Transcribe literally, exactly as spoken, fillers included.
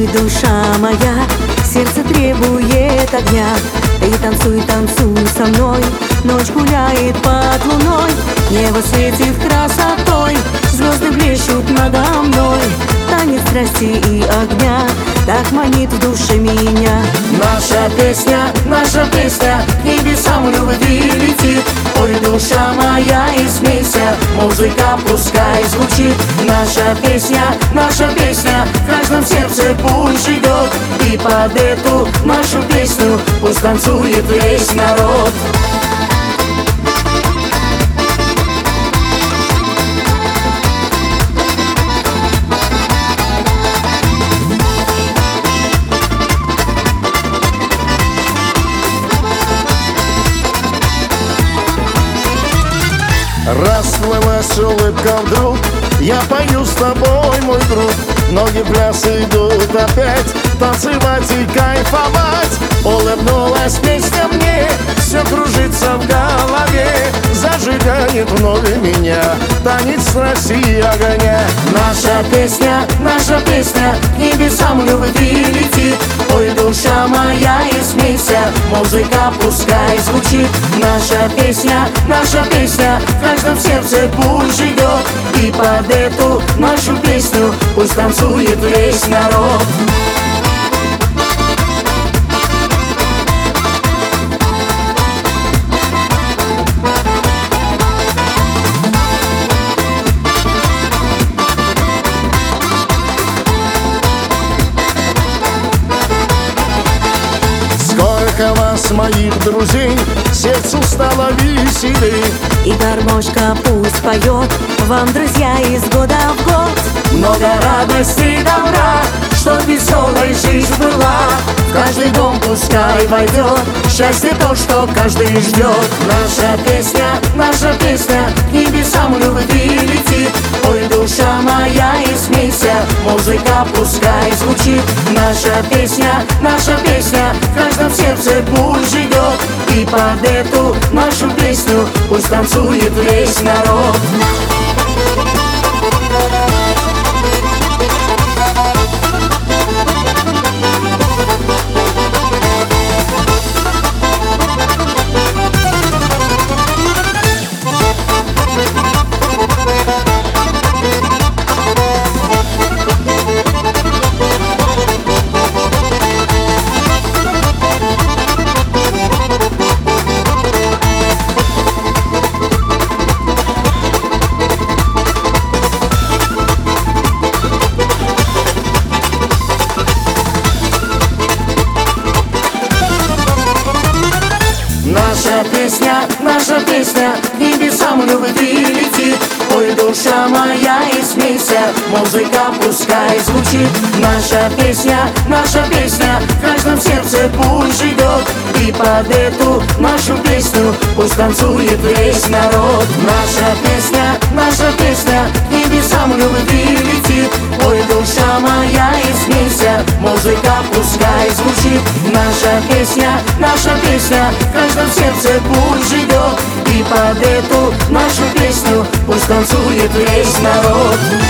Ой, душа моя, сердце требует огня. Ты танцуй, танцуй со мной, ночь гуляет под луной. Небо светит красотой, звезды блещут надо мной. Танец страсти и огня так манит в душе меня. Наша песня, наша песня к небесам любви летит. Ой, душа моя, и смейся, музыка пускай звучит. Наша песня, наша песня в каждом сердце пусть живет. И под эту нашу песню пусть танцует весь народ. Расплылась улыбка вдруг, я пою с тобой, мой друг. Ноги в пляс идут опять, танцевать и кайфовать. Улыбнулась песня мне, все кружится в голове. Зажигает вновь меня танец страсти и огня. Наша песня, наша песня к небесам любви летит. Ой, душа моя, и смейся, музыка пускай звучит. Наша песня, наша песня в каждом сердце пусть живет. И под эту нашу песню пусть танцует весь народ. Сколько вас, моих друзей, сердцу стало веселей. И гармошка пусть поет вам, друзья, из года в год. Много радости и добра, чтоб веселой жизнь была. В каждый дом пускай войдет счастье, то, что каждый ждет. Наша песня, наша песня к небесам любви летит. Ой, душа моя, и смейся, музыка пускай звучит. Наша песня, наша песня в каждом сердце пусть живет. И под эту нашу песню пусть танцует весь народ. Наша песня, наша песня к небесам любви летит. Ой, душа моя, и смейся, музыка пускай звучит. Наша песня, наша песня в каждом сердце пусть живет. И под эту нашу песню пусть танцует весь народ. Наша песня, наша песня к небесам любви летит. Ой, душа моя, и смейся, музыка пускай звучит. Наша песня, наша песня в каждом сердце пусть живет. И под эту нашу песню пусть танцует весь народ.